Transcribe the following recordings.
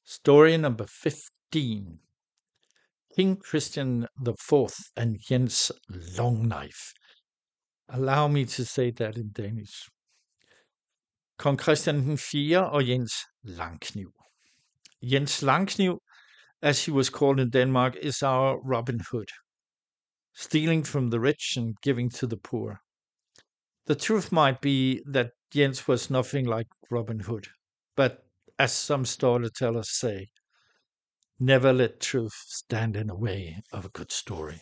Story number 15. King Christian IV and Jens Longknife. Allow me to say that in Danish. Kong Christian IV og Jens Langkniv. Jens Langkniv, as he was called in Denmark, is our Robin Hood, stealing from the rich and giving to the poor. The truth might be that Jens was nothing like Robin Hood, but as some storytellers say, never let truth stand in the way of a good story.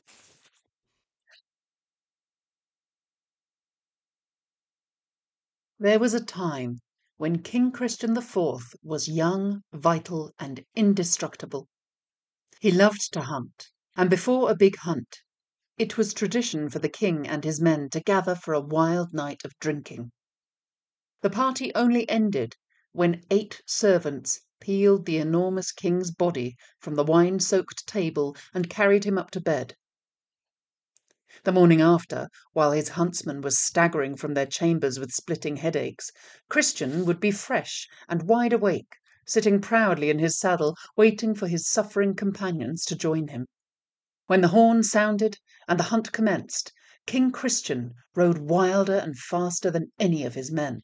There was a time when King Christian IV was young, vital, and indestructible. He loved to hunt, and before a big hunt, it was tradition for the king and his men to gather for a wild night of drinking. The party only ended when 8 servants peeled the enormous king's body from the wine-soaked table and carried him up to bed. The morning after, while his huntsmen were staggering from their chambers with splitting headaches, Christian would be fresh and wide awake, sitting proudly in his saddle, waiting for his suffering companions to join him. When the horn sounded and the hunt commenced, King Christian rode wilder and faster than any of his men.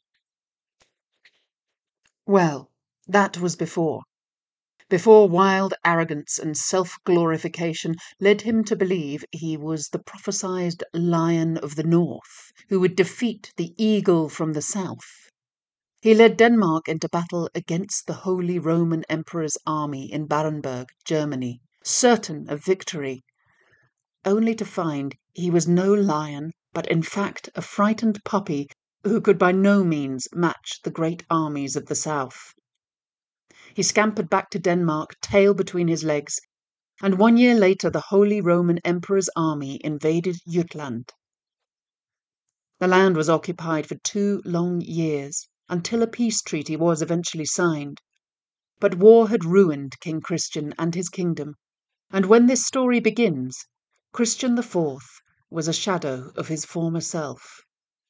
Well, that was before wild arrogance and self-glorification led him to believe he was the prophesied Lion of the North, who would defeat the eagle from the south. He led Denmark into battle against the Holy Roman Emperor's army in Barenberg, Germany, certain of victory, only to find he was no lion, but in fact a frightened puppy who could by no means match the great armies of the south. He scampered back to Denmark, tail between his legs, and 1 year later the Holy Roman Emperor's army invaded Jutland. The land was occupied for 2 long years, until a peace treaty was eventually signed. But war had ruined King Christian and his kingdom, and when this story begins, Christian IV was a shadow of his former self.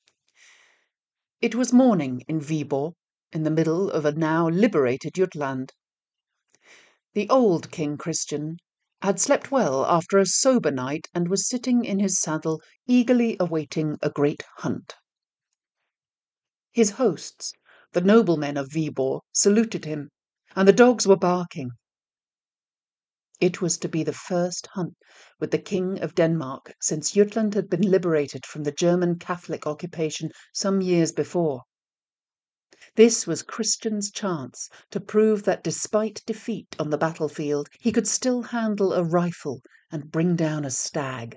It was morning in Viborg, in the middle of a now liberated Jutland. The old King Christian had slept well after a sober night and was sitting in his saddle, eagerly awaiting a great hunt. His hosts, the noblemen of Viborg, saluted him, and the dogs were barking. It was to be the first hunt with the King of Denmark since Jutland had been liberated from the German Catholic occupation some years before. This was Christian's chance to prove that despite defeat on the battlefield, he could still handle a rifle and bring down a stag.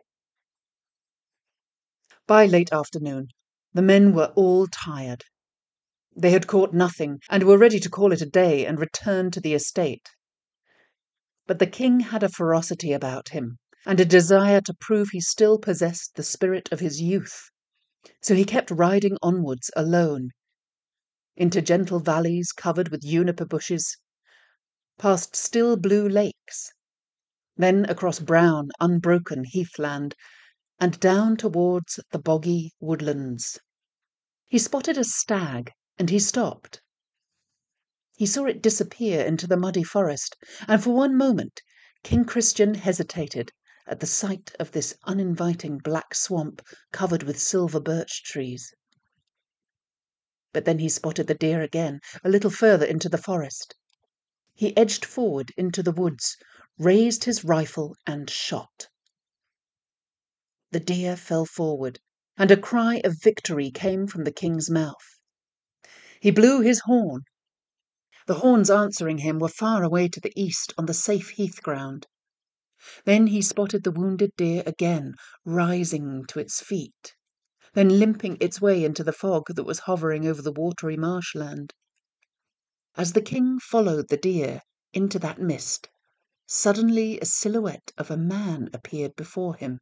By late afternoon, the men were all tired. They had caught nothing and were ready to call it a day and return to the estate. But the king had a ferocity about him and a desire to prove he still possessed the spirit of his youth. So he kept riding onwards alone, into gentle valleys covered with juniper bushes, past still blue lakes, then across brown, unbroken heathland, and down towards the boggy woodlands. He spotted a stag, and he stopped. He saw it disappear into the muddy forest, and for one moment King Christian hesitated at the sight of this uninviting black swamp covered with silver birch trees. But then he spotted the deer again, a little further into the forest. He edged forward into the woods, raised his rifle, and shot. The deer fell forward, and a cry of victory came from the king's mouth. He blew his horn. The horns answering him were far away to the east on the safe heath ground. Then he spotted the wounded deer again, rising to its feet, then limping its way into the fog that was hovering over the watery marshland. As the king followed the deer into that mist, suddenly a silhouette of a man appeared before him.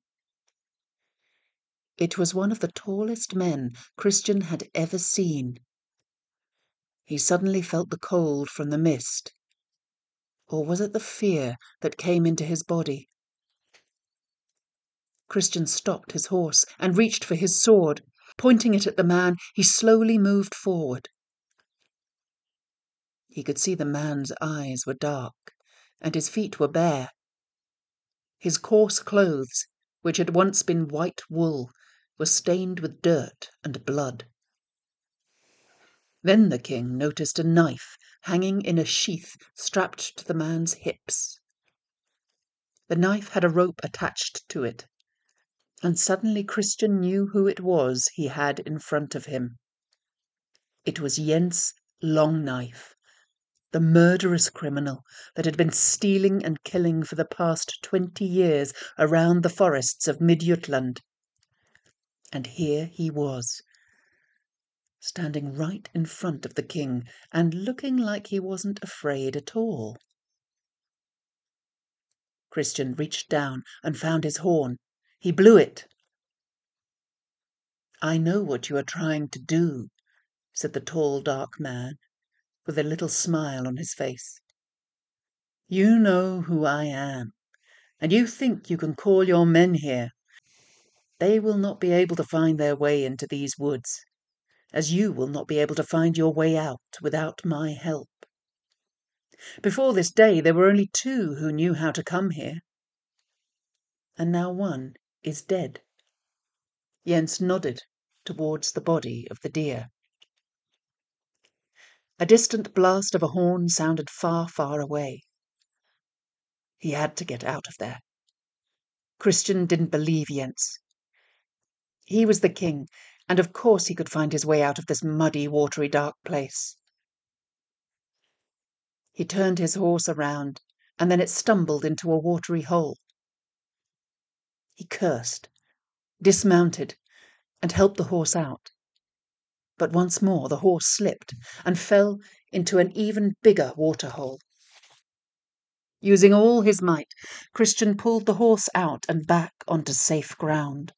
It was one of the tallest men Christian had ever seen. He suddenly felt the cold from the mist. Or was it the fear that came into his body? Christian stopped his horse and reached for his sword. Pointing it at the man, he slowly moved forward. He could see the man's eyes were dark, and his feet were bare. His coarse clothes, which had once been white wool, were stained with dirt and blood. Then the king noticed a knife hanging in a sheath strapped to the man's hips. The knife had a rope attached to it, and suddenly Christian knew who it was he had in front of him. It was Jens Longknife, the murderous criminal that had been stealing and killing for the past 20 years around the forests of Midjutland. And here he was, standing right in front of the king and looking like he wasn't afraid at all. Christian reached down and found his horn. He blew it. "I know what you are trying to do," said the tall, dark man, with a little smile on his face. "You know who I am, and you think you can call your men here. They will not be able to find their way into these woods, as you will not be able to find your way out without my help. Before this day there were only 2 who knew how to come here, and now one is dead." Jens nodded towards the body of the deer. A distant blast of a horn sounded far, far away. He had to get out of there. Christian didn't believe Jens. He was the king, and of course he could find his way out of this muddy, watery, dark place. He turned his horse around, and then it stumbled into a watery hole. He cursed, dismounted, and helped the horse out. But once more the horse slipped and fell into an even bigger waterhole. Using all his might, Christian pulled the horse out and back onto safe ground.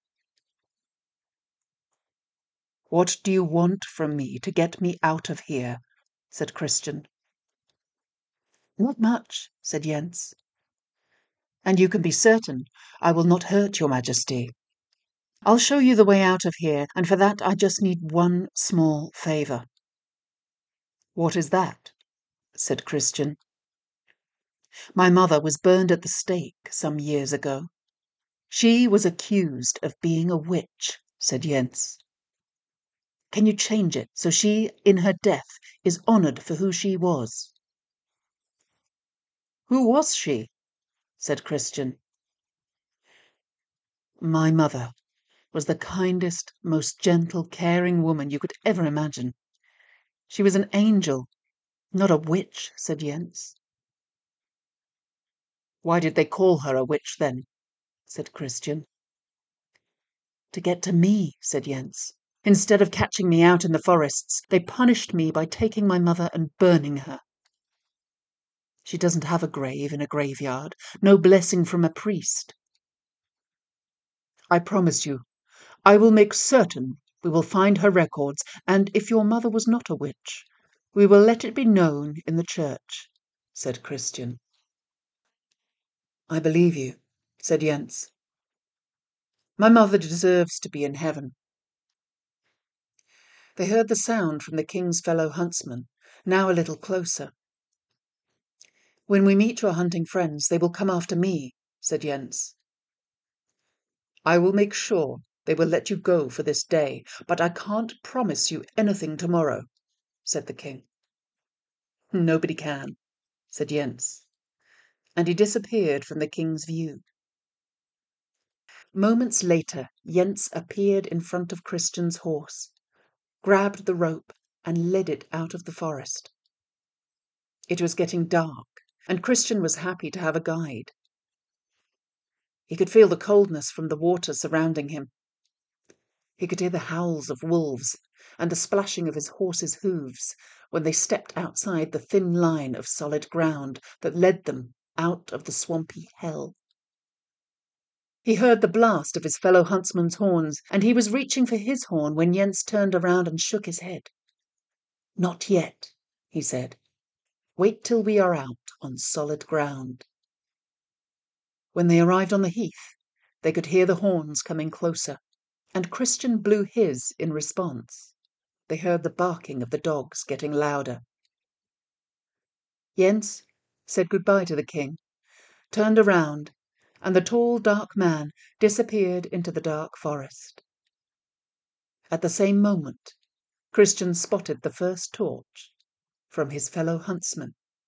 "What do you want from me to get me out of here?" said Christian. "Not much," said Jens. "And you can be certain I will not hurt your Majesty. I'll show you the way out of here, and for that I just need one small favour." "What is that?" said Christian. "My mother was burned at the stake some years ago. She was accused of being a witch," said Jens. "Can you change it so she, in her death, is honoured for who she was?" "Who was she?" said Christian. "My mother was the kindest, most gentle, caring woman you could ever imagine. She was an angel, not a witch," said Jens. "Why did they call her a witch then?" said Christian. "To get to me," said Jens. "Instead of catching me out in the forests, they punished me by taking my mother and burning her. She doesn't have a grave in a graveyard, no blessing from a priest. I promise you, I will make certain we will find her records, and if your mother was not a witch, we will let it be known in the church," said Christian. "I believe you," said Jens. "My mother deserves to be in heaven." They heard the sound from the king's fellow huntsman, now a little closer. "When we meet your hunting friends, they will come after me," said Jens. "I will make sure they will let you go for this day, but I can't promise you anything tomorrow," said the king. "Nobody can," said Jens, and he disappeared from the king's view. Moments later, Jens appeared in front of Christian's horse, grabbed the rope, and led it out of the forest. It was getting dark, and Christian was happy to have a guide. He could feel the coldness from the water surrounding him. He could hear the howls of wolves and the splashing of his horse's hooves when they stepped outside the thin line of solid ground that led them out of the swampy hell. He heard the blast of his fellow huntsman's horns, and he was reaching for his horn when Jens turned around and shook his head. "Not yet," he said. "Wait till we are out on solid ground." When they arrived on the heath, they could hear the horns coming closer, and Christian blew his in response. They heard the barking of the dogs getting louder. Jens said goodbye to the king, turned around, and the tall, dark man disappeared into the dark forest. At the same moment, Christian spotted the first torch from his fellow huntsman.